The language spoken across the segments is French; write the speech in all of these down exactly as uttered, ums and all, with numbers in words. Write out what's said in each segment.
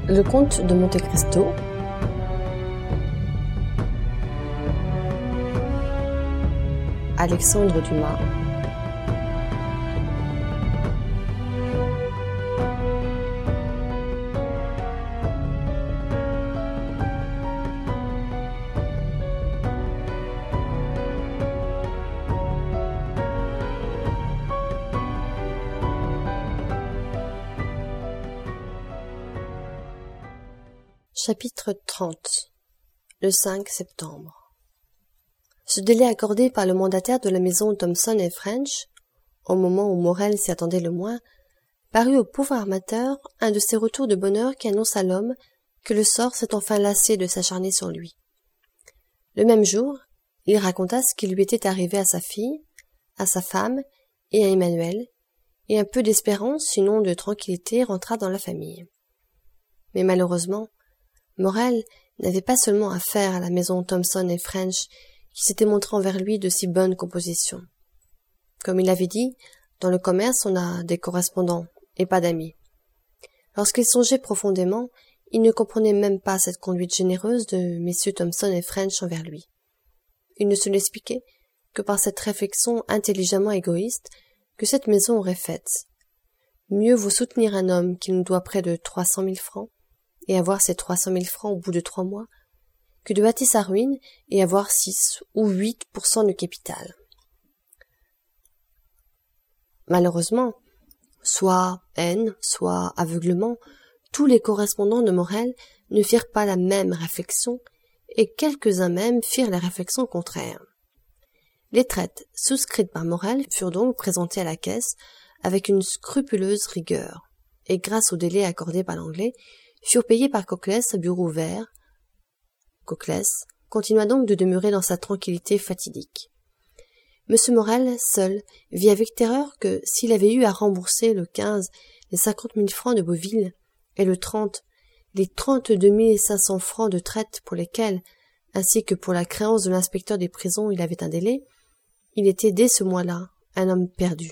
Le comte de Monte Cristo, Alexandre Dumas, Chapitre trente. Le cinq septembre. Ce délai accordé par le mandataire de la maison Thomson et French, au moment où Morel s'y attendait le moins, parut au pauvre armateur un de ces retours de bonheur qui annoncent à l'homme que le sort s'est enfin lassé de s'acharner sur lui. Le même jour, il raconta ce qui lui était arrivé à sa fille, à sa femme et à Emmanuel, et un peu d'espérance, sinon de tranquillité, rentra dans la famille. Mais malheureusement, Morel n'avait pas seulement affaire à la maison Thomson et French, qui s'était montrée envers lui de si bonne composition. Comme il l'avait dit, dans le commerce on a des correspondants et pas d'amis. Lorsqu'il songeait profondément, il ne comprenait même pas cette conduite généreuse de messieurs Thomson et French envers lui. Il ne se l'expliquait que par cette réflexion intelligemment égoïste que cette maison aurait faite. Mieux vaut soutenir un homme qui nous doit près de trois cent mille francs, et avoir ces trois cent mille francs au bout de trois mois, que de hâter sa ruine et avoir six ou huit pour cent de capital. Malheureusement, soit haine, soit aveuglement, tous les correspondants de Morel ne firent pas la même réflexion, et quelques-uns même firent la réflexion contraire. Les traites souscrites par Morel furent donc présentées à la caisse avec une scrupuleuse rigueur, et grâce au délai accordé par l'anglais, furent payés par Coclès à bureau ouvert. Coclès continua donc de demeurer dans sa tranquillité fatidique. Monsieur Morel, seul, vit avec terreur que, s'il avait eu à rembourser le quinze les cinquante mille francs de Beauville, et le trente les trente-deux mille cinq cents francs de traite pour lesquels, ainsi que pour la créance de l'inspecteur des prisons, il avait un délai, il était dès ce mois-là un homme perdu.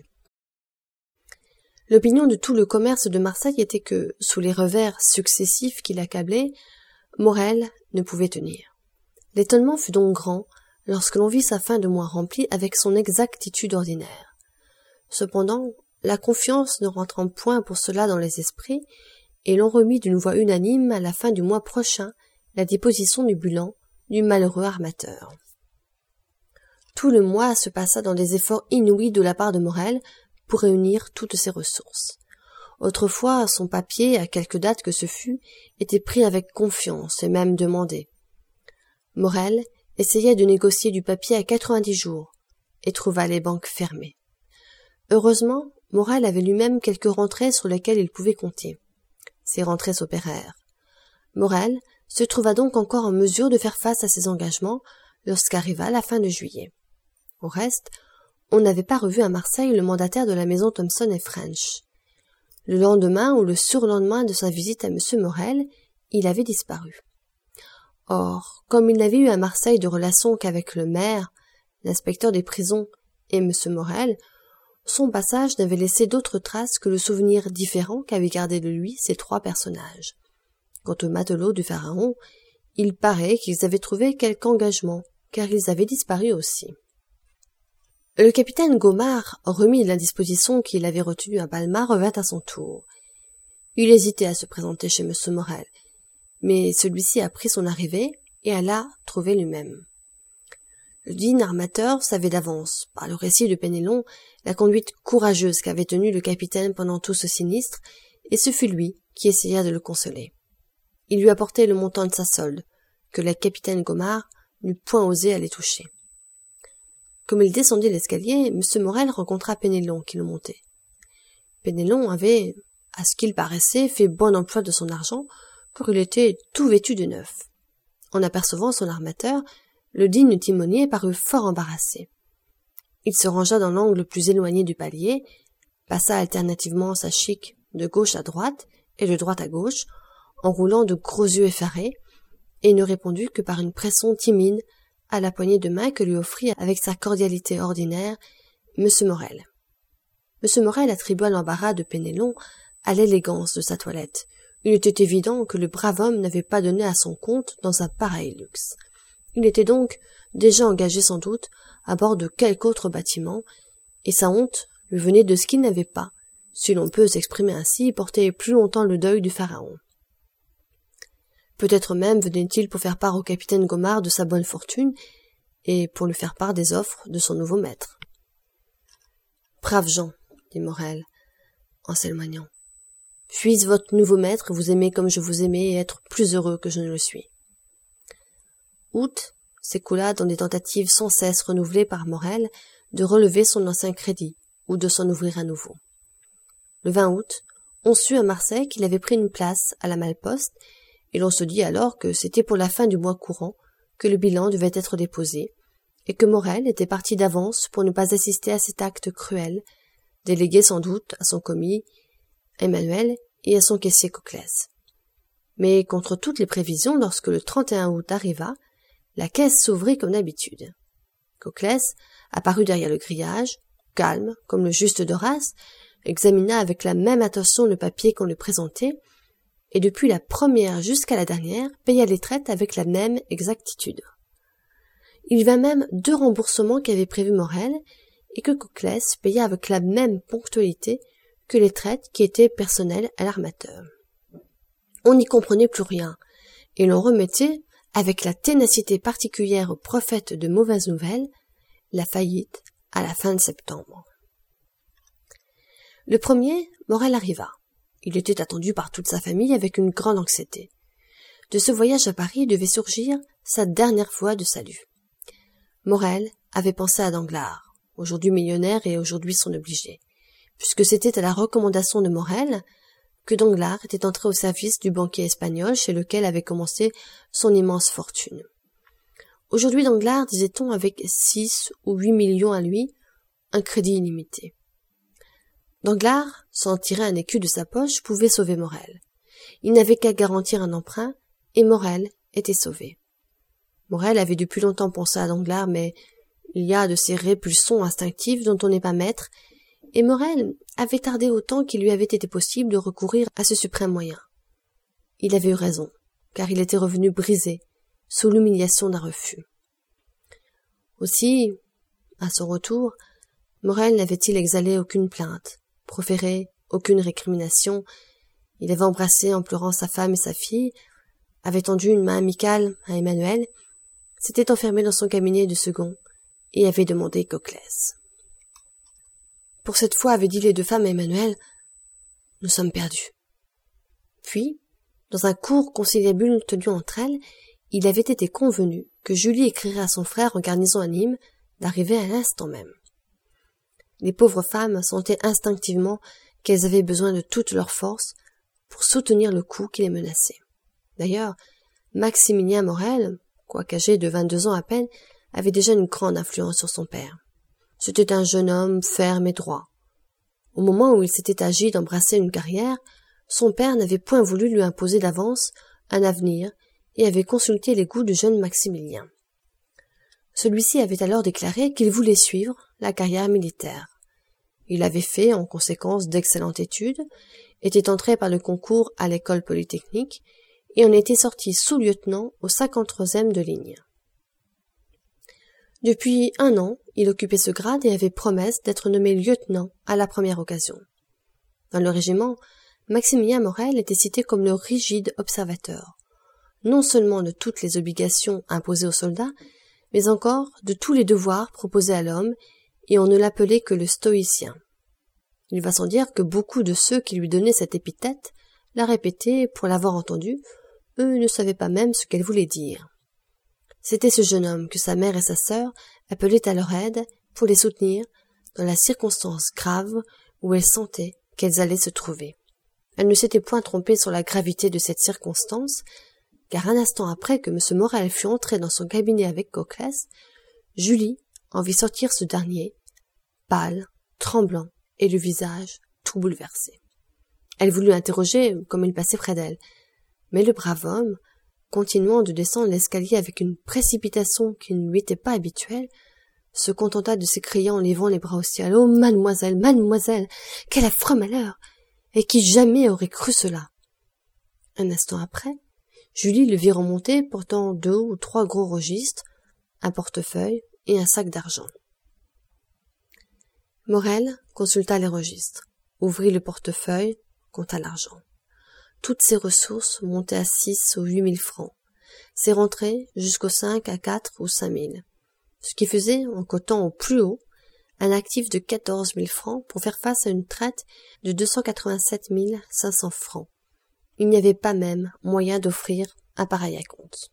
L'opinion de tout le commerce de Marseille était que, sous les revers successifs qui l'accablaient, Morel ne pouvait tenir. L'étonnement fut donc grand lorsque l'on vit sa fin de mois remplie avec son exactitude ordinaire. Cependant, la confiance ne rentrant point pour cela dans les esprits, et l'on remit d'une voix unanime à la fin du mois prochain la déposition du bilan du malheureux armateur. Tout le mois se passa dans des efforts inouïs de la part de Morel pour réunir toutes ses ressources. Autrefois, son papier, à quelque date que ce fût, était pris avec confiance et même demandé. Morel essayait de négocier du papier à quatre-vingt-dix jours et trouva les banques fermées. Heureusement, Morel avait lui-même quelques rentrées sur lesquelles il pouvait compter. Ces rentrées s'opérèrent. Morel se trouva donc encore en mesure de faire face à ses engagements lorsqu'arriva la fin de juillet. Au reste, on n'avait pas revu à Marseille le mandataire de la maison Thomson et French. Le lendemain ou le surlendemain de sa visite à M. Morel, il avait disparu. Or, comme il n'avait eu à Marseille de relations qu'avec le maire, l'inspecteur des prisons et M. Morel, son passage n'avait laissé d'autres traces que le souvenir différent qu'avaient gardé de lui ces trois personnages. Quant aux matelots du Pharaon, il paraît qu'ils avaient trouvé quelque engagement, car ils avaient disparu aussi. Le capitaine Gaumard, remis de l'indisposition qu'il avait retenue à Balma, revint à son tour. Il hésitait à se présenter chez M. Morel, mais celui-ci apprit son arrivée et alla trouver lui-même. Le digne armateur savait d'avance, par le récit de Penelon, la conduite courageuse qu'avait tenue le capitaine pendant tout ce sinistre, et ce fut lui qui essaya de le consoler. Il lui apportait le montant de sa solde, que le capitaine Gaumard n'eût point osé aller toucher. Comme il descendit l'escalier, M. Morel rencontra Penelon qui le montait. Penelon avait, à ce qu'il paraissait, fait bon emploi de son argent, car il était tout vêtu de neuf. En apercevant son armateur, le digne timonier parut fort embarrassé. Il se rangea dans l'angle le plus éloigné du palier, passa alternativement sa chique de gauche à droite et de droite à gauche, en roulant de gros yeux effarés, et ne répondit que par une pression timide à la poignée de main que lui offrit avec sa cordialité ordinaire M. Morel. M. Morel attribua l'embarras de Penelon à l'élégance de sa toilette, Il était évident que le brave homme n'avait pas donné à son compte dans un pareil luxe. Il était donc déjà engagé sans doute à bord de quelque autre bâtiment, et sa honte lui venait de ce qu'il n'avait pas, si l'on peut s'exprimer ainsi, porté plus longtemps le deuil du pharaon. Peut-être même venait-il pour faire part au capitaine Gaumard de sa bonne fortune, et pour lui faire part des offres de son nouveau maître. « Braves gens, dit Morel, en s'éloignant, puisse votre nouveau maître vous aimer comme je vous aimais et être plus heureux que je ne le suis. » Août s'écoula dans des tentatives sans cesse renouvelées par Morel de relever son ancien crédit ou de s'en ouvrir à nouveau. Le vingt août, on sut à Marseille qu'il avait pris une place à la Malle-Poste, et l'on se dit alors que c'était pour la fin du mois courant que le bilan devait être déposé, et que Morel était parti d'avance pour ne pas assister à cet acte cruel, délégué sans doute à son commis Emmanuel et à son caissier Coclès. Mais contre toutes les prévisions, lorsque le trente et un août arriva, la caisse s'ouvrit comme d'habitude. Coclès apparut derrière le grillage, calme, comme le juste d'Horace, examina avec la même attention le papier qu'on lui présentait, et depuis la première jusqu'à la dernière, paya les traites avec la même exactitude. Il vint même deux remboursements qu'avait prévu Morel, et que Coclès paya avec la même ponctualité que les traites qui étaient personnelles à l'armateur. On n'y comprenait plus rien, et l'on remettait, avec la ténacité particulière aux prophètes de mauvaises nouvelles, la faillite à la fin de septembre. Le premier, Morel arriva. Il était attendu par toute sa famille avec une grande anxiété. De ce voyage à Paris devait surgir sa dernière fois de salut. Morel avait pensé à Danglars, aujourd'hui millionnaire et aujourd'hui son obligé, puisque c'était à la recommandation de Morel que Danglars était entré au service du banquier espagnol chez lequel avait commencé son immense fortune. Aujourd'hui Danglars, disait-on, avec six ou huit millions à lui, un crédit illimité. Danglars, sans tirer un écu de sa poche, pouvait sauver Morel. Il n'avait qu'à garantir un emprunt, et Morel était sauvé. Morel avait depuis longtemps pensé à Danglars, mais il y a de ces répulsions instinctives dont on n'est pas maître, et Morel avait tardé autant qu'il lui avait été possible de recourir à ce suprême moyen. Il avait eu raison, car il était revenu brisé, sous l'humiliation d'un refus. Aussi, à son retour, Morel n'avait-il exhalé aucune plainte, proféré aucune récrimination. Il avait embrassé en pleurant sa femme et sa fille, avait tendu une main amicale à Emmanuel, s'était enfermé dans son cabinet de second et avait demandé Coclès. Pour cette fois, avaient dit les deux femmes à Emmanuel, « Nous sommes perdus. » Puis, dans un court conciliabule tenu entre elles, il avait été convenu que Julie écrirait à son frère en garnison à Nîmes d'arriver à l'instant même. Les pauvres femmes sentaient instinctivement qu'elles avaient besoin de toute leur force pour soutenir le coup qui les menaçait. D'ailleurs, Maximilien Morel, quoique âgé de vingt-deux ans à peine, avait déjà une grande influence sur son père. C'était un jeune homme ferme et droit. Au moment où il s'était agi d'embrasser une carrière, son père n'avait point voulu lui imposer d'avance un avenir et avait consulté les goûts du jeune Maximilien. Celui-ci avait alors déclaré qu'il voulait suivre la carrière militaire. Il avait fait, en conséquence, d'excellentes études, était entré par le concours à l'école polytechnique et en était sorti sous-lieutenant au cinquante-troisième de ligne. Depuis un an, il occupait ce grade et avait promesse d'être nommé lieutenant à la première occasion. Dans le régiment, Maximilien Morel était cité comme le rigide observateur, non seulement de toutes les obligations imposées aux soldats, mais encore de tous les devoirs proposés à l'homme, et on ne l'appelait que le stoïcien. Il va sans dire que beaucoup de ceux qui lui donnaient cette épithète la répétaient pour l'avoir entendue, eux ne savaient pas même ce qu'elle voulait dire. C'était ce jeune homme que sa mère et sa sœur appelaient à leur aide pour les soutenir dans la circonstance grave où elles sentaient qu'elles allaient se trouver. Elle ne s'était point trompée sur la gravité de cette circonstance, car un instant après que M. Morel fut entré dans son cabinet avec Coclès, Julie en vit sortir ce dernier, pâle, tremblant, et le visage tout bouleversé. Elle voulut l'interroger comme il passait près d'elle, mais le brave homme, continuant de descendre l'escalier avec une précipitation qui ne lui était pas habituelle, se contenta de s'écrier en levant les bras au ciel. « Oh, mademoiselle, mademoiselle, quel affreux malheur! Et qui jamais aurait cru cela ?» Un instant après, Julie le vit remonter portant deux ou trois gros registres, un portefeuille et un sac d'argent. Morel consulta les registres, ouvrit le portefeuille, compta l'argent. Toutes ses ressources montaient à six ou huit mille francs, ses rentrées jusqu'aux cinq à quatre ou cinq mille, ce qui faisait, en cotant au plus haut, un actif de quatorze mille francs pour faire face à une traite de deux cent quatre-vingt-sept mille cinq cents francs. Il n'y avait pas même moyen d'offrir un pareil acompte.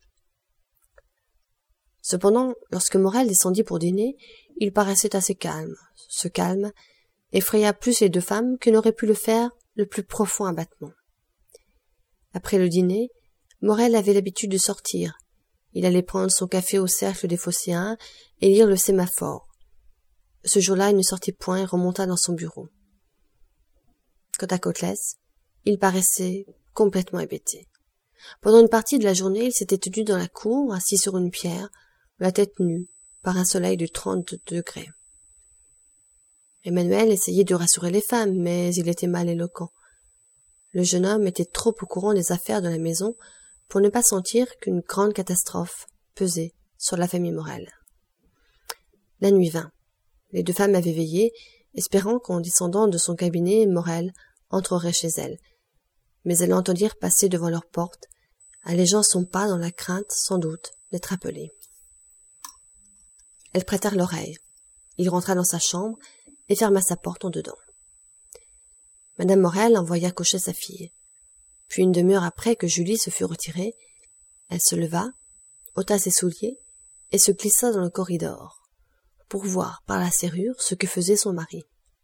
Cependant, lorsque Morel descendit pour dîner, il paraissait assez calme. Ce calme effraya plus les deux femmes que n'aurait pu le faire le plus profond abattement. Après le dîner, Morel avait l'habitude de sortir. Il allait prendre son café au cercle des Phocéens et lire le sémaphore. Ce jour-là, il ne sortit point et remonta dans son bureau. Quant à Côtelesse, il paraissait complètement hébété. Pendant une partie de la journée, il s'était tenu dans la cour, assis sur une pierre, la tête nue, par un soleil de trente degrés. Emmanuel essayait de rassurer les femmes, mais il était mal éloquent. Le jeune homme était trop au courant des affaires de la maison pour ne pas sentir qu'une grande catastrophe pesait sur la famille Morel. La nuit vint. Les deux femmes avaient veillé, espérant qu'en descendant de son cabinet, Morel entrerait chez elles. Mais elles l'entendirent passer devant leur porte, allégeant son pas dans la crainte, sans doute, d'être appelées. Elles prêtèrent l'oreille. Il rentra dans sa chambre et ferma sa porte en dedans. Madame Morel envoya coucher sa fille. Puis une demi-heure après que Julie se fut retirée, elle se leva, ôta ses souliers et se glissa dans le corridor, pour voir par la serrure ce que faisait son mari.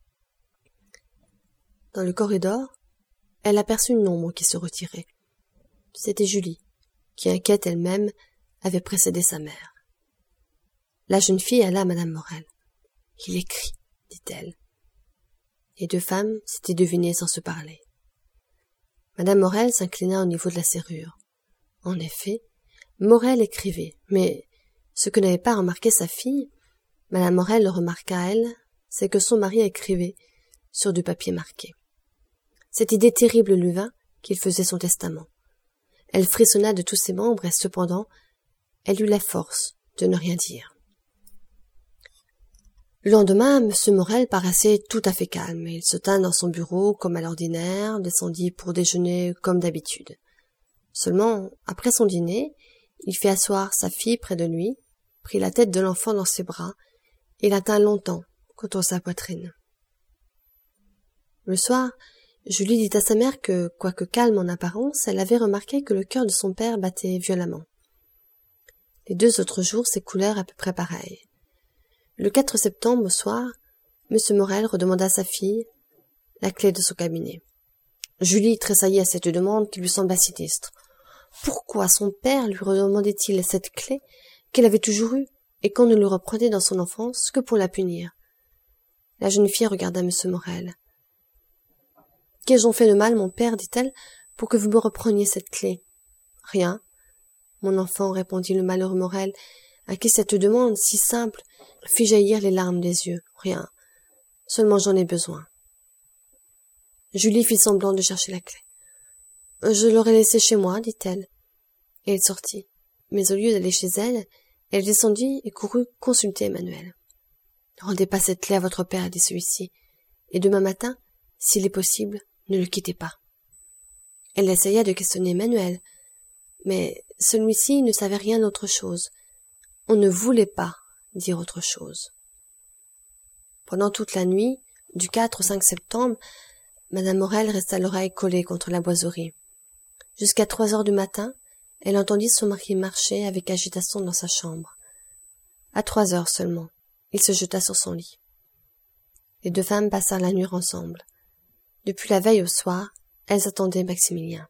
Dans le corridor, elle aperçut une ombre qui se retirait. C'était Julie, qui, inquiète elle-même, avait précédé sa mère. La jeune fille alla à Madame Morel. « Il écrit, » dit-elle. Les deux femmes s'étaient devinées sans se parler. Madame Morel s'inclina au niveau de la serrure. En effet, Morel écrivait, mais ce que n'avait pas remarqué sa fille, Madame Morel le remarqua elle, c'est que son mari écrivait sur du papier marqué. Cette idée terrible lui vint qu'il faisait son testament. Elle frissonna de tous ses membres et cependant, elle eut la force de ne rien dire. Le lendemain, M. Morel paraissait tout à fait calme. Il se tint dans son bureau comme à l'ordinaire, descendit pour déjeuner comme d'habitude. Seulement, après son dîner, il fit asseoir sa fille près de lui, prit la tête de l'enfant dans ses bras et la tint longtemps contre sa poitrine. Le soir, Julie dit à sa mère que, quoique calme en apparence, elle avait remarqué que le cœur de son père battait violemment. Les deux autres jours s'écoulèrent à peu près pareils. Le quatre septembre, au soir, M. Morel redemanda à sa fille la clé de son cabinet. Julie tressaillit à cette demande qui lui sembla sinistre. Pourquoi son père lui redemandait-il cette clé qu'elle avait toujours eue et qu'on ne lui reprenait dans son enfance que pour la punir? La jeune fille regarda M. Morel. « Qu'ai-je donc fait de mal, mon père, dit-elle, pour que vous me repreniez cette clé ?»« Rien, mon enfant, répondit le malheureux Morel, à qui cette demande si simple fit jaillir les larmes des yeux. Rien, seulement j'en ai besoin. Julie fit semblant de chercher la clé. Je l'aurais laissée chez moi, dit-elle. Et elle sortit. Mais au lieu d'aller chez elle, elle descendit et courut consulter Emmanuel. Ne rendez pas cette clé à votre père, dit celui-ci, et demain matin, s'il est possible, ne le quittez pas. Elle essaya de questionner Emmanuel, mais celui-ci ne savait rien d'autre chose. On ne voulait pas dire autre chose. Pendant toute la nuit, du quatre au cinq septembre, Madame Morel resta l'oreille collée contre la boiserie. Jusqu'à trois heures du matin, elle entendit son mari marcher avec agitation dans sa chambre. À trois heures seulement, il se jeta sur son lit. Les deux femmes passèrent la nuit ensemble. Depuis la veille au soir, elles attendaient Maximilien.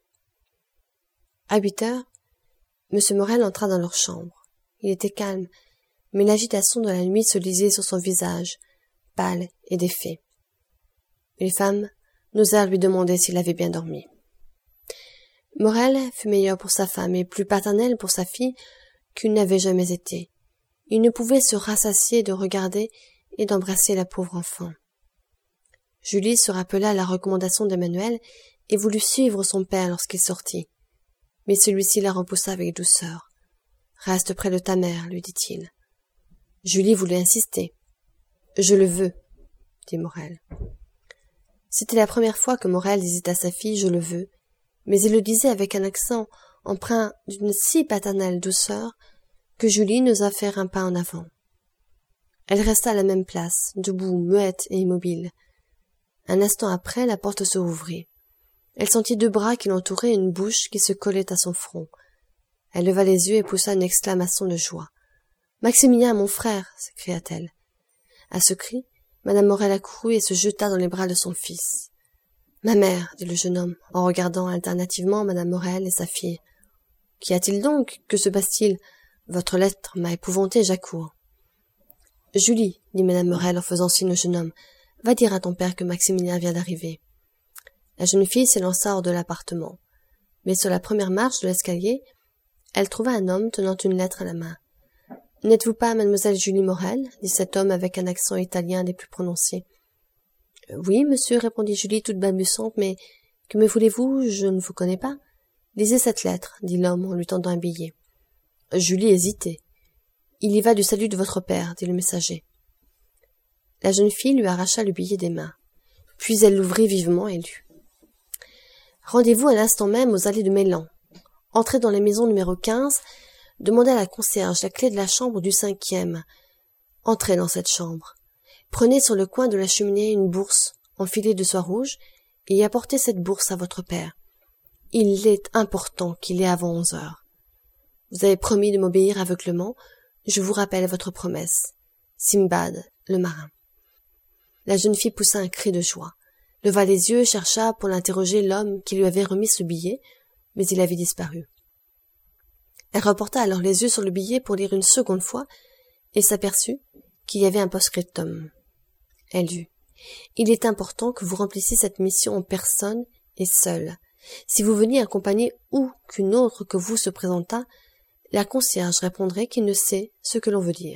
À huit heures, M. Morel entra dans leur chambre. Il était calme, mais l'agitation de la nuit se lisait sur son visage, pâle et défait. Les femmes n'osèrent lui demander s'il avait bien dormi. Morel fut meilleur pour sa femme et plus paternel pour sa fille qu'il n'avait jamais été. Il ne pouvait se rassasier de regarder et d'embrasser la pauvre enfant. Julie se rappela la recommandation d'Emmanuel et voulut suivre son père lorsqu'il sortit. Mais celui-ci la repoussa avec douceur. « Reste près de ta mère, lui dit-il. » Julie voulait insister. « Je le veux, » dit Morel. C'était la première fois que Morel disait à sa fille « je le veux », mais il le disait avec un accent empreint d'une si paternelle douceur que Julie n'osa faire un pas en avant. Elle resta à la même place, debout, muette et immobile. Un instant après, la porte se ouvrit. Elle sentit deux bras qui l'entouraient et une bouche qui se collait à son front. Elle leva les yeux et poussa une exclamation de joie. « Maximilien, mon frère !» s'écria-t-elle. À ce cri, Madame Morel accourut et se jeta dans les bras de son fils. « Ma mère !» dit le jeune homme, en regardant alternativement Madame Morel et sa fille. « Qu'y a-t-il donc? Que se passe-t-il? Votre lettre m'a épouvanté, j'accours. »« Julie, » dit Madame Morel en faisant signe au jeune homme, « va dire à ton père que Maximilien vient d'arriver. » La jeune fille s'élança hors de l'appartement. Mais sur la première marche de l'escalier, elle trouva un homme tenant une lettre à la main. « N'êtes-vous pas mademoiselle Julie Morel ?» dit cet homme avec un accent italien des plus prononcés. « Oui, monsieur, répondit Julie toute balbutiante, mais que me voulez-vous? Je ne vous connais pas. »« Lisez cette lettre, dit l'homme en lui tendant un billet. Julie hésitait. « Il y va du salut de votre père, dit le messager. » La jeune fille lui arracha le billet des mains. Puis elle l'ouvrit vivement et lut. « Rendez-vous à l'instant même aux allées de Mélan. Entrez dans la maison numéro quinze, demandez à la concierge la clé de la chambre du cinquième. Entrez dans cette chambre. Prenez sur le coin de la cheminée une bourse enfilée de soie rouge et apportez cette bourse à votre père. Il est important qu'il ait avant onze heures. Vous avez promis de m'obéir aveuglement, je vous rappelle votre promesse. Simbad, le marin. » La jeune fille poussa un cri de joie, leva les yeux et chercha pour l'interroger l'homme qui lui avait remis ce billet, mais il avait disparu. Elle reporta alors les yeux sur le billet pour lire une seconde fois et s'aperçut qu'il y avait un post-scriptum. Elle lut. « Il est important que vous remplissiez cette mission en personne et seule. Si vous veniez accompagner ou qu'une autre que vous se présentât, la concierge répondrait qu'il ne sait ce que l'on veut dire. »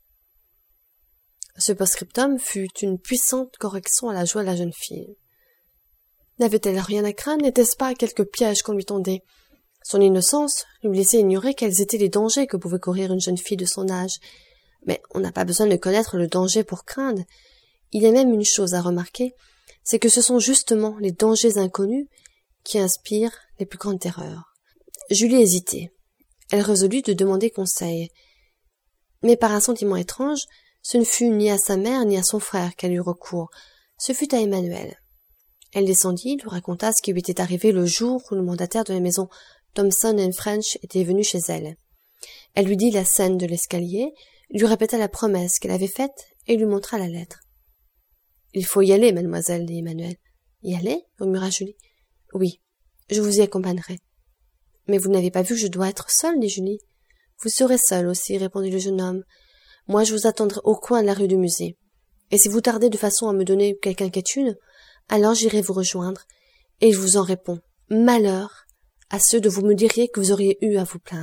Ce post-scriptum fut une puissante correction à la joie de la jeune fille. N'avait-elle rien à craindre? N'était-ce pas quelque piège qu'on lui tendait? Son innocence lui laissait ignorer quels étaient les dangers que pouvait courir une jeune fille de son âge. Mais on n'a pas besoin de connaître le danger pour craindre. Il y a même une chose à remarquer, c'est que ce sont justement les dangers inconnus qui inspirent les plus grandes terreurs. Julie hésitait. Elle résolut de demander conseil. Mais par un sentiment étrange, ce ne fut ni à sa mère ni à son frère qu'elle eut recours, ce fut à Emmanuel. Elle descendit, lui raconta ce qui lui était arrivé le jour où le mandataire de la maison Thomson and French était venu chez elle. Elle lui dit la scène de l'escalier, lui répéta la promesse qu'elle avait faite et lui montra la lettre. « Il faut y aller, mademoiselle, dit Emmanuel. »« Y aller ?» murmura Julie. « Oui, je vous y accompagnerai. »« Mais vous n'avez pas vu que je dois être seule, dit Julie. »« Vous serez seule aussi, répondit le jeune homme. Moi, je vous attendrai au coin de la rue du musée. Et si vous tardez de façon à me donner quelque inquiétude, alors j'irai vous rejoindre, et je vous en réponds. Malheur à ceux de vous me diriez que vous auriez eu à vous plaindre. »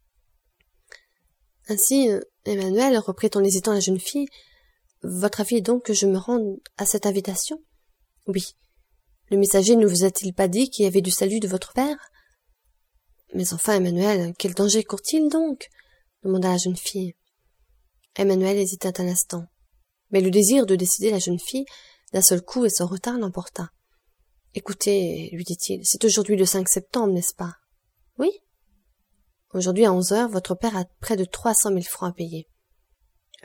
Ainsi, Emmanuel reprit en hésitant la jeune fille. « Votre avis est donc que je me rende à cette invitation? »« Oui. Le messager ne vous a-t-il pas dit qu'il y avait du salut de votre père? »« Mais enfin, Emmanuel, quel danger court-il donc ?» demanda la jeune fille. Emmanuel hésita un instant, mais le désir de décider la jeune fille d'un seul coup et son retard l'emporta. « Écoutez, lui dit-il, c'est aujourd'hui le cinq septembre, n'est-ce pas? »« Oui. »« Aujourd'hui à onze heures, votre père a près de trois cent mille francs à payer. Euh, »«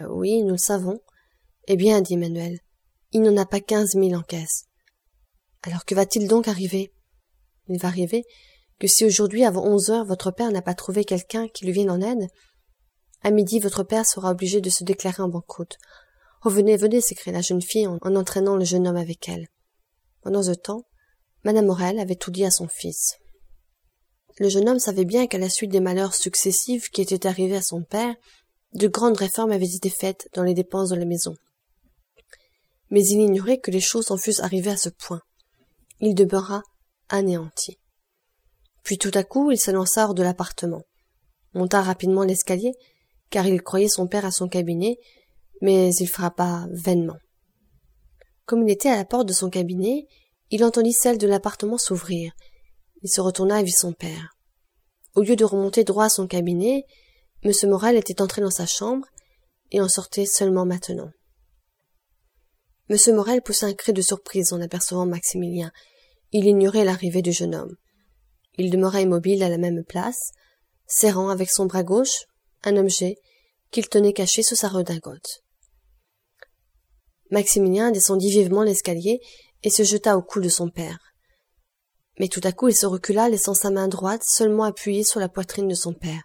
Oui, nous le savons. »« Eh bien, dit Emmanuel, il n'en a pas quinze mille en caisse. »« Alors que va-t-il donc arriver? »« Il va arriver que si aujourd'hui, avant onze heures, votre père n'a pas trouvé quelqu'un qui lui vienne en aide, à midi, votre père sera obligé de se déclarer en banqueroute. « Oh, venez, venez !» s'écria la jeune fille en, en entraînant le jeune homme avec elle. Pendant ce temps, Madame Morel avait tout dit à son fils. Le jeune homme savait bien qu'à la suite des malheurs successifs qui étaient arrivés à son père, de grandes réformes avaient été faites dans les dépenses de la maison. Mais il ignorait que les choses en fussent arrivées à ce point. Il demeura anéanti. Puis tout à coup, il s'élança hors de l'appartement, monta rapidement l'escalier, car il croyait son père à son cabinet, mais il frappa vainement. Comme il était à la porte de son cabinet, il entendit celle de l'appartement s'ouvrir. Il se retourna et vit son père. Au lieu de remonter droit à son cabinet, M. Morel était entré dans sa chambre et en sortait seulement maintenant. M. Morel poussa un cri de surprise en apercevant Maximilien. Il ignorait l'arrivée du jeune homme. Il demeura immobile à la même place, serrant avec son bras gauche un objet qu'il tenait caché sous sa redingote. Maximilien descendit vivement l'escalier et se jeta au cou de son père. Mais tout à coup il se recula, laissant sa main droite seulement appuyée sur la poitrine de son père.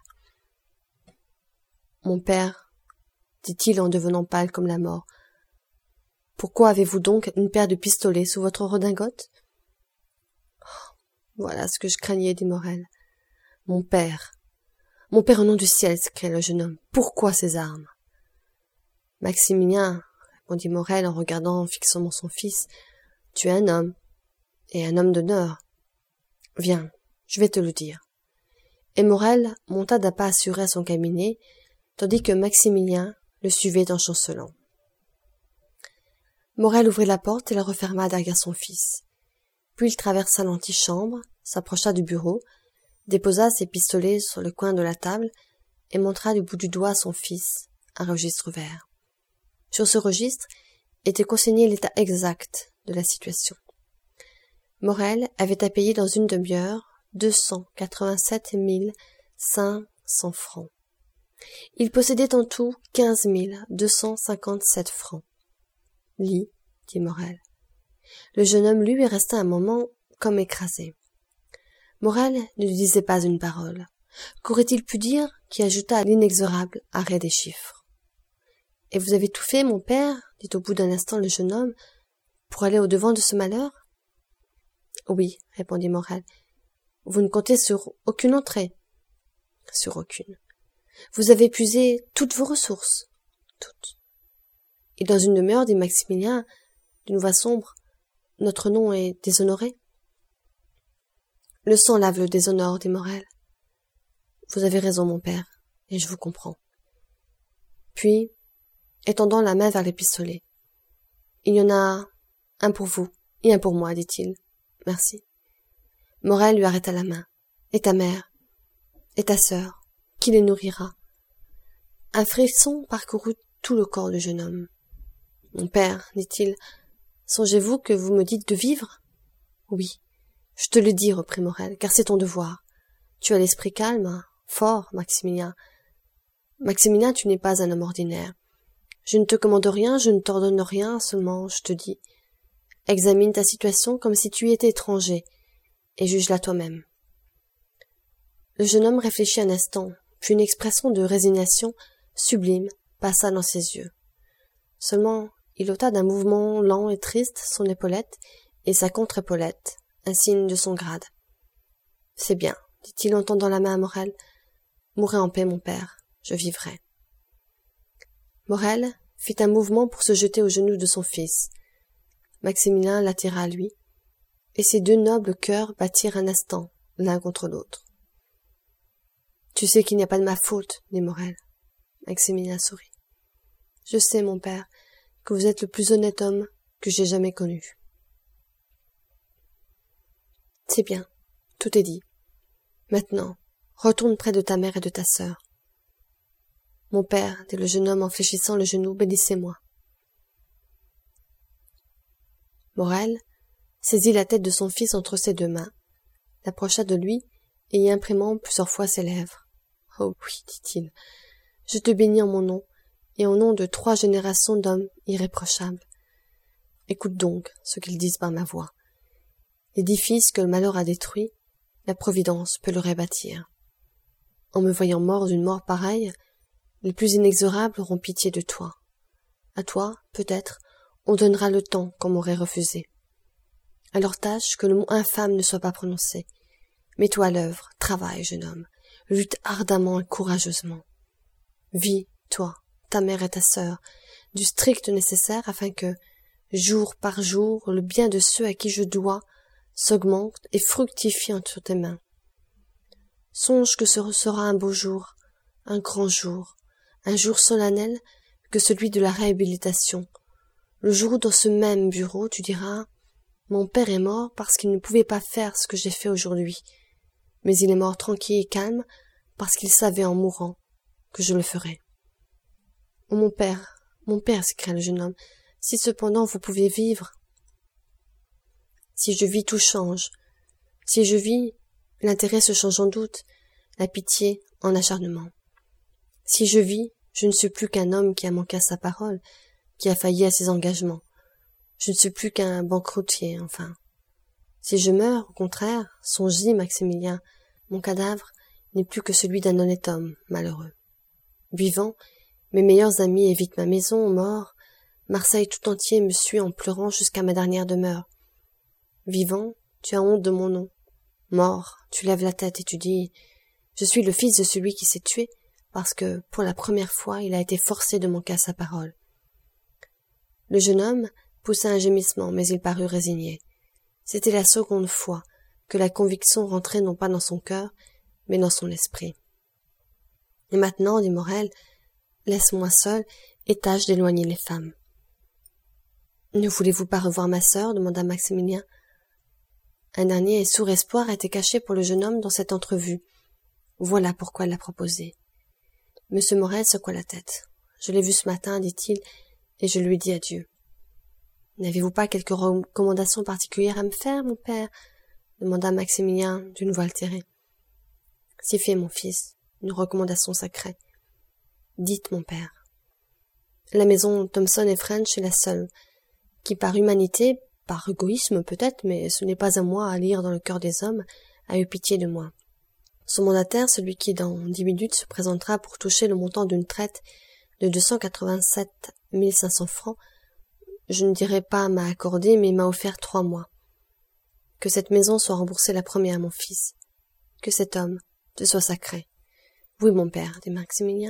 « Mon père, dit-il en devenant pâle comme la mort, pourquoi avez-vous donc une paire de pistolets sous votre redingote ?»« Voilà ce que je craignais, dit Morel. Mon père, mon père au nom du ciel, s'écria le jeune homme, pourquoi ces armes ?» Maximilien, répondit Morel en regardant fixement son fils, tu es un homme, et un homme d'honneur. Viens, je vais te le dire. Et Morel monta d'un pas assuré à son cabinet, tandis que Maximilien le suivait en chancelant. Morel ouvrit la porte et la referma derrière son fils. Puis il traversa l'antichambre, s'approcha du bureau, déposa ses pistolets sur le coin de la table et montra du bout du doigt à son fils un registre vert. Sur ce registre était consigné l'état exact de la situation. Morel avait à payer dans une demi-heure deux cent quatre-vingt-sept mille cinq cents francs. Il possédait en tout quinze mille deux cent cinquante-sept francs. « Lis, » dit Morel. Le jeune homme lut et resta un moment comme écrasé. Morel ne lui disait pas une parole. Qu'aurait-il pu dire qui ajouta à l'inexorable arrêt des chiffres? « Et vous avez tout fait, mon père, dit au bout d'un instant le jeune homme, pour aller au-devant de ce malheur? »« Oui, répondit Morel. Vous ne comptez sur aucune entrée? »« Sur aucune. »« Vous avez épuisé toutes vos ressources? »« Toutes. »« Et dans une demi-heure, dit Maximilien, d'une voix sombre, notre nom est déshonoré? »« Le sang lave le déshonneur, dit Morel. »« Vous avez raison, mon père, et je vous comprends. » Puis, étendant la main vers les pistolets. « Il y en a un pour vous et un pour moi, dit-il. Merci. » Morel lui arrêta la main. « Et ta mère? Et ta sœur? Qui les nourrira ?» Un frisson parcourut tout le corps du jeune homme. « Mon père, dit-il, songez-vous que vous me dites de vivre? »« Oui, je te le dis, reprit Morel, car c'est ton devoir. Tu as l'esprit calme, fort, Maximilien. Maximilien, tu n'es pas un homme ordinaire. Je ne te commande rien, je ne t'ordonne rien, seulement je te dis. Examine ta situation comme si tu y étais étranger, et juge-la toi-même. » Le jeune homme réfléchit un instant, puis une expression de résignation sublime passa dans ses yeux. Seulement, il ôta d'un mouvement lent et triste son épaulette et sa contre-épaulette, un signe de son grade. « C'est bien, dit-il en tendant la main à Morel. Mourez en paix, mon père, je vivrai. » Morel fit un mouvement pour se jeter aux genoux de son fils. Maximilien l'attira à lui, et ces deux nobles cœurs battirent un instant l'un contre l'autre. « Tu sais qu'il n'y a pas de ma faute, dit Morel. » Maximilien sourit. « Je sais, mon père, que vous êtes le plus honnête homme que j'ai jamais connu. »« C'est bien, tout est dit. Maintenant, retourne près de ta mère et de ta sœur. »« Mon père, dit le jeune homme en fléchissant le genou, bénissez-moi. » Morel saisit la tête de son fils entre ses deux mains, l'approcha de lui et y imprimant plusieurs fois ses lèvres. « Oh oui, dit-il, je te bénis en mon nom et au nom de trois générations d'hommes irréprochables. Écoute donc ce qu'ils disent par ma voix. L'édifice que le malheur a détruit, la providence peut le rebâtir. En me voyant mort d'une mort pareille, les plus inexorables auront pitié de toi. À toi, peut-être, on donnera le temps qu'on m'aurait refusé. Alors tâche que le mot infâme ne soit pas prononcé. Mets-toi à l'œuvre, travaille, jeune homme, lutte ardemment et courageusement. Vis, toi, ta mère et ta sœur, du strict nécessaire afin que, jour par jour, le bien de ceux à qui je dois s'augmente et fructifie entre tes mains. Songe que ce sera un beau jour, un grand jour, un jour solennel que celui de la réhabilitation, le jour où dans ce même bureau tu diras « Mon père est mort parce qu'il ne pouvait pas faire ce que j'ai fait aujourd'hui, mais il est mort tranquille et calme parce qu'il savait en mourant que je le ferais. « Oh mon père, mon père, s'écria le jeune homme, si cependant vous pouviez vivre. »« Si je vis, tout change. Si je vis, l'intérêt se change en doute, la pitié en acharnement. Si je vis, je ne suis plus qu'un homme qui a manqué à sa parole, qui a failli à ses engagements. Je ne suis plus qu'un banqueroutier, enfin. Si je meurs, au contraire, songe-y, Maximilien, mon cadavre n'est plus que celui d'un honnête homme, malheureux. Vivant, mes meilleurs amis évitent ma maison, mort, Marseille tout entier me suit en pleurant jusqu'à ma dernière demeure. Vivant, tu as honte de mon nom. Mort, tu lèves la tête et tu dis « Je suis le fils de celui qui s'est tué, parce que, pour la première fois, il a été forcé de manquer à sa parole. » Le jeune homme poussa un gémissement, mais il parut résigné. C'était la seconde fois que la conviction rentrait non pas dans son cœur, mais dans son esprit. « Et maintenant, dit Morel, laisse-moi seul et tâche d'éloigner les femmes. »« Ne voulez-vous pas revoir ma sœur » demanda Maximilien. Un dernier et sourd espoir était caché pour le jeune homme dans cette entrevue. Voilà pourquoi elle l'a proposé. Monsieur Morel secoua la tête. « Je l'ai vu ce matin, dit-il, et je lui ai dit adieu. »« N'avez-vous pas quelque recommandation particulière à me faire, mon père ?» demanda Maximilien d'une voix altérée. « Si fait, mon fils, une recommandation sacrée. Dites, mon père. La maison Thomson et French est la seule, qui par humanité, par égoïsme peut-être, mais ce n'est pas à moi à lire dans le cœur des hommes, a eu pitié de moi. Son mandataire, celui qui dans dix minutes se présentera pour toucher le montant d'une traite de deux cent quatre-vingt-sept mille cinq cents francs, je ne dirai pas m'a accordé, mais m'a offert trois mois. Que cette maison soit remboursée la première, mon fils. Que cet homme te soit sacré. Oui, mon père, dit Maximilien.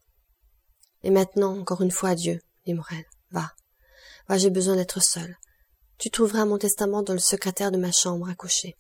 Et maintenant, encore une fois, adieu, dit Morel. Va, va, j'ai besoin d'être seul. Tu trouveras mon testament dans le secrétaire de ma chambre à coucher.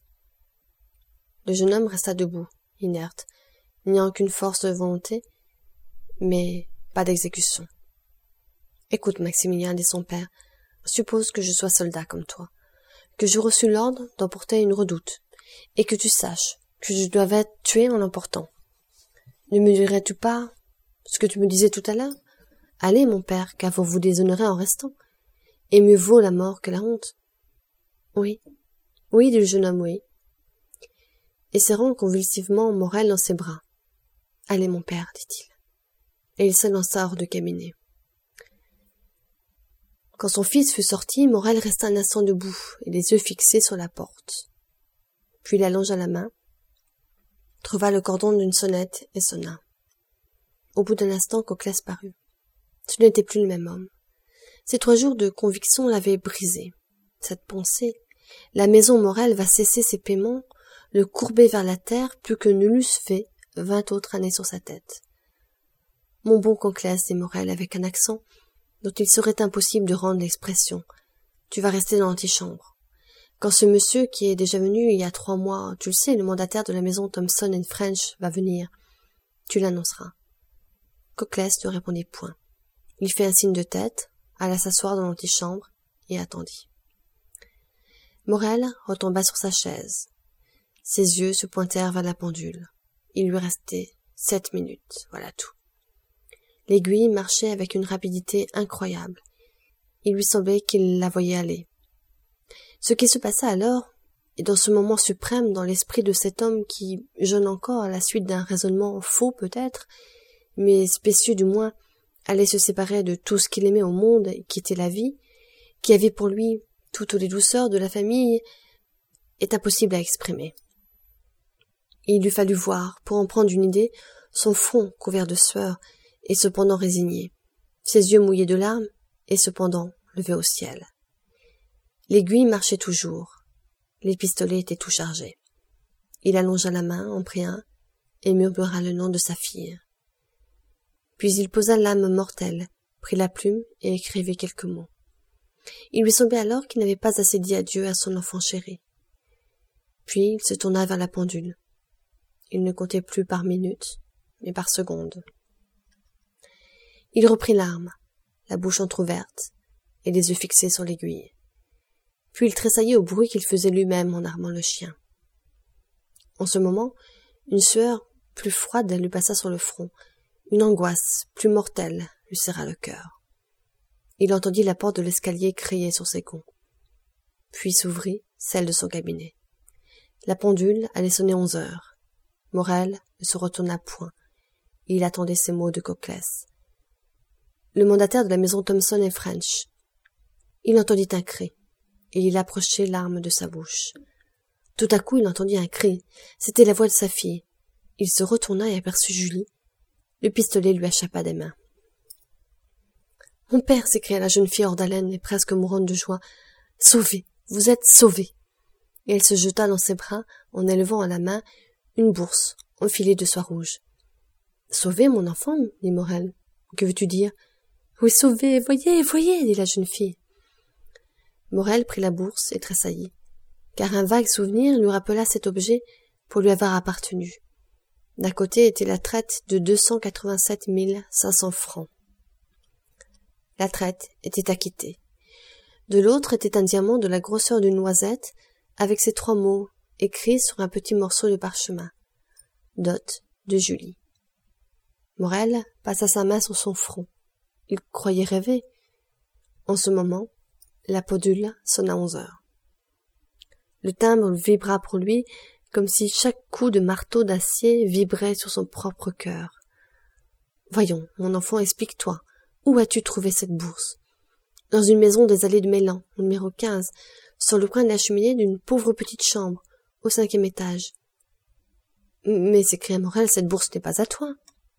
Le jeune homme resta debout, inerte, n'ayant aucune force de volonté, mais pas d'exécution. Écoute, Maximilien, dit son père, suppose que je sois soldat comme toi, que j'ai reçu l'ordre d'emporter une redoute, et que tu saches que je dois être tué en l'emportant. Ne me dirais-tu pas ce que tu me disais tout à l'heure? Allez, mon père, car vous vous déshonorez en restant, et mieux vaut la mort que la honte. Oui, oui, dit le jeune homme, oui. Et serrant convulsivement Morel dans ses bras. Allez, mon père, dit-il. Et il se lança hors du cabinet. Quand son fils fut sorti, Morel resta un instant debout et les yeux fixés sur la porte. Puis il allongea la main, trouva le cordon d'une sonnette et sonna. Au bout d'un instant, Coclès parut. Ce n'était plus le même homme. Ces trois jours de conviction l'avaient brisé. Cette pensée, la maison Morel va cesser ses paiements, le courber vers la terre plus que ne l'eussent fait vingt autres années sur sa tête. Mon bon Coclès, dit Morel avec un accent dont il serait impossible de rendre l'expression. Tu vas rester dans l'antichambre. Quand ce monsieur qui est déjà venu il y a trois mois, tu le sais, le mandataire de la maison Thomson and French va venir, tu l'annonceras. Coclès ne répondit point. Il fit un signe de tête, alla s'asseoir dans l'antichambre et attendit. Morel retomba sur sa chaise. Ses yeux se pointèrent vers la pendule. Il lui restait sept minutes, voilà tout. L'aiguille marchait avec une rapidité incroyable. Il lui semblait qu'il la voyait aller. Ce qui se passa alors, et dans ce moment suprême dans l'esprit de cet homme qui, jeune encore à la suite d'un raisonnement faux peut-être, mais spécieux du moins, allait se séparer de tout ce qu'il aimait au monde et quitter la vie, qui avait pour lui toutes les douceurs de la famille, est impossible à exprimer. Il lui fallut voir, pour en prendre une idée, son front couvert de sueur, et cependant résigné, ses yeux mouillés de larmes, et cependant levés au ciel. L'aiguille marchait toujours, les pistolets étaient tout chargés. Il allongea la main, en prit un, et murmura le nom de sa fille. Puis il posa l'âme mortelle, prit la plume et écrivit quelques mots. Il lui semblait alors qu'il n'avait pas assez dit adieu à son enfant chéri. Puis il se tourna vers la pendule. Il ne comptait plus par minute, mais par seconde. Il reprit l'arme, la bouche entr'ouverte, et les yeux fixés sur l'aiguille. Puis il tressaillit au bruit qu'il faisait lui-même en armant le chien. En ce moment, une sueur plus froide lui passa sur le front. Une angoisse plus mortelle lui serra le cœur. Il entendit la porte de l'escalier crier sur ses gonds. Puis s'ouvrit celle de son cabinet. La pendule allait sonner onze heures. Morel ne se retourna point. Il attendait ces mots de Coclès. Le mandataire de la maison Thomson et French. Il entendit un cri, et il approchait l'arme de sa bouche. Tout à coup, il entendit un cri. C'était la voix de sa fille. Il se retourna et aperçut Julie. Le pistolet lui échappa des mains. « Mon père !» s'écria la jeune fille hors d'haleine et presque mourante de joie. « Sauvé! Vous êtes sauvé !» Et elle se jeta dans ses bras en élevant à la main une bourse enfilée de soie rouge. « Sauvé, mon enfant ?» dit Morel. « Que veux-tu dire ?»« Oui, sauvé, voyez, voyez !» dit la jeune fille. Morel prit la bourse et tressaillit, car un vague souvenir lui rappela cet objet pour lui avoir appartenu. D'un côté était la traite de deux cent quatre-vingt-sept mille cinq cents francs. La traite était acquittée. De l'autre était un diamant de la grosseur d'une noisette, avec ces trois mots écrits sur un petit morceau de parchemin. Dot de Julie. Morel passa sa main sur son front. Il croyait rêver. En ce moment, la pendule sonna onze heures. Le timbre vibra pour lui comme si chaque coup de marteau d'acier vibrait sur son propre cœur. « Voyons, mon enfant, explique-toi. Où as-tu trouvé cette bourse ?»« Dans une maison des allées de Mélan, au numéro quinze, sur le coin de la cheminée d'une pauvre petite chambre, au cinquième étage. »« Mais, s'écria Morel, cette bourse n'est pas à toi. »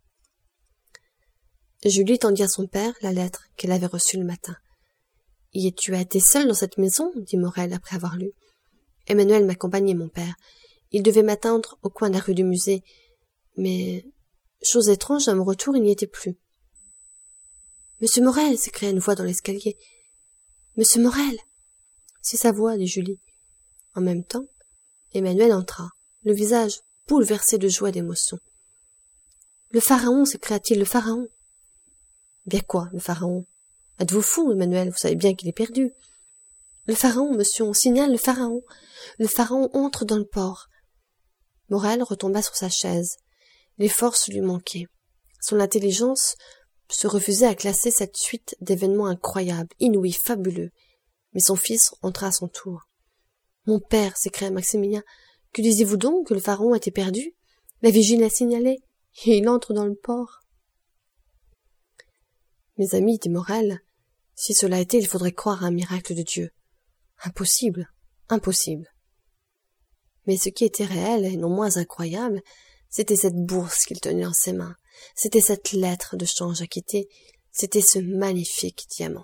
Julie tendit à son père la lettre qu'elle avait reçue le matin. « Y es-tu été seul dans cette maison ?» dit Morel après avoir lu. « Emmanuel m'accompagnait, mon père. Il devait m'attendre au coin de la rue du musée. Mais, chose étrange, à mon retour, il n'y était plus. »« Monsieur Morel !» s'écria une voix dans l'escalier. « Monsieur Morel !»« C'est sa voix, » dit Julie. En même temps, Emmanuel entra, le visage bouleversé de joie et d'émotion. « Le pharaon !» s'écria-t-il, « le pharaon !»« Bien quoi, le pharaon ? Êtes-vous fou, Emmanuel ? Vous savez bien qu'il est perdu. »« Le pharaon, monsieur, on signale le pharaon. Le pharaon entre dans le port. » Morel retomba sur sa chaise. Les forces lui manquaient. Son intelligence se refusait à classer cette suite d'événements incroyables, inouïs, fabuleux. Mais son fils entra à son tour. « Mon père !» s'écria Maximilien. « Que disiez-vous donc, que le pharaon était perdu ? La Vigile l'a signalé, et il entre dans le port. » « Mes amis, dit Morel, si cela était, il faudrait croire à un miracle de Dieu. Impossible, impossible. » Mais ce qui était réel et non moins incroyable, c'était cette bourse qu'il tenait dans ses mains, c'était cette lettre de change acquittée, c'était ce magnifique diamant.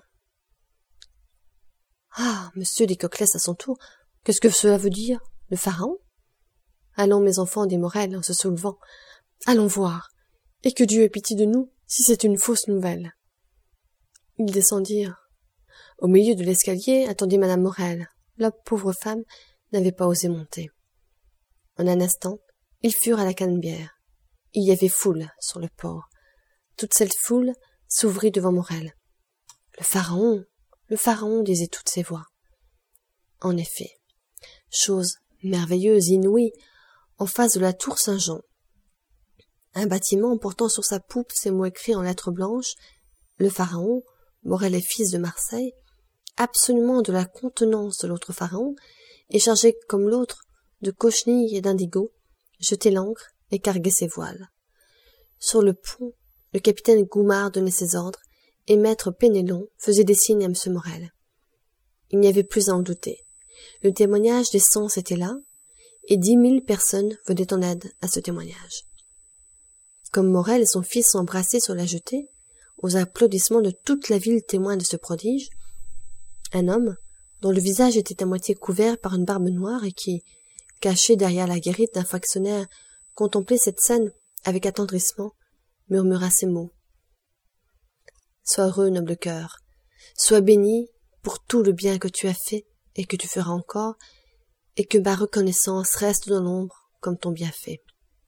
« Ah, monsieur, dit Coclès à son tour, qu'est-ce que cela veut dire? Le pharaon? »« Allons, mes enfants, dit Morel en se soulevant, allons voir, et que Dieu ait pitié de nous si c'est une fausse nouvelle. » Ils descendirent. Au milieu de l'escalier attendit madame Morel. La pauvre femme n'avait pas osé monter. En un instant, ils furent à la Canebière. Il y avait foule sur le port. Toute cette foule s'ouvrit devant Morel. « Le pharaon, le pharaon !» disaient toutes ces voix. En effet, chose merveilleuse, inouïe, en face de la tour Saint-Jean. Un bâtiment portant sur sa poupe ces mots écrits en lettres blanches, « Le pharaon, Morel est fils de Marseille », absolument de la contenance de l'autre pharaon, et chargé comme l'autre de cochenilles et d'indigo, jetait l'ancre et carguait ses voiles. Sur le pont, le capitaine Goumard donnait ses ordres, et maître Pénélon faisait des signes à M. Morel. Il n'y avait plus à en douter. Le témoignage des sens était là, et dix mille personnes venaient en aide à ce témoignage. Comme Morel et son fils s'embrassaient sur la jetée, aux applaudissements de toute la ville témoin de ce prodige, un homme, dont le visage était à moitié couvert par une barbe noire et qui, caché derrière la guérite d'un factionnaire, contemplait cette scène avec attendrissement, murmura ces mots. « Sois heureux, noble cœur, sois béni pour tout le bien que tu as fait et que tu feras encore, et que ma reconnaissance reste dans l'ombre comme ton bienfait. »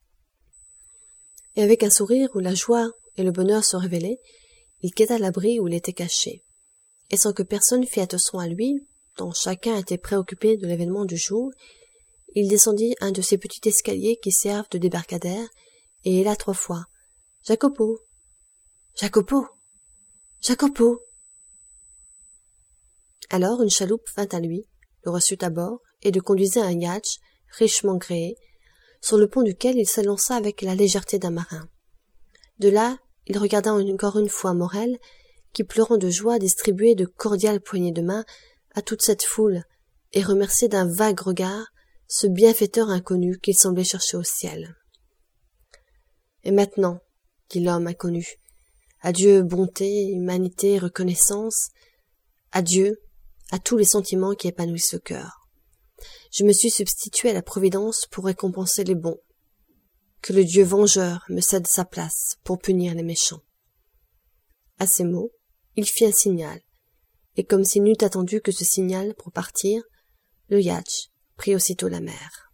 Et avec un sourire où la joie et le bonheur se révélaient, il quitta l'abri où il était caché, et sans que personne fît attention à lui, dont chacun était préoccupé de l'événement du jour, il descendit un de ces petits escaliers qui servent de débarcadère et héla trois fois « Jacopo! Jacopo! Jacopo !» Alors une chaloupe vint à lui, le reçut à bord et le conduisit à un yacht richement gréé, sur le pont duquel il s'élança avec la légèreté d'un marin. De là, il regarda encore une fois Morel, qui, pleurant de joie, distribuait de cordiales poignées de main à toute cette foule et remerciait d'un vague regard ce bienfaiteur inconnu qu'il semblait chercher au ciel. « Et maintenant, dit l'homme inconnu, adieu bonté, humanité, reconnaissance, adieu à tous les sentiments qui épanouissent le cœur. Je me suis substitué à la Providence pour récompenser les bons. Que le Dieu vengeur me cède sa place pour punir les méchants. » À ces mots, il fit un signal, et comme s'il n'eût attendu que ce signal pour partir, le yacht prit aussitôt la mer.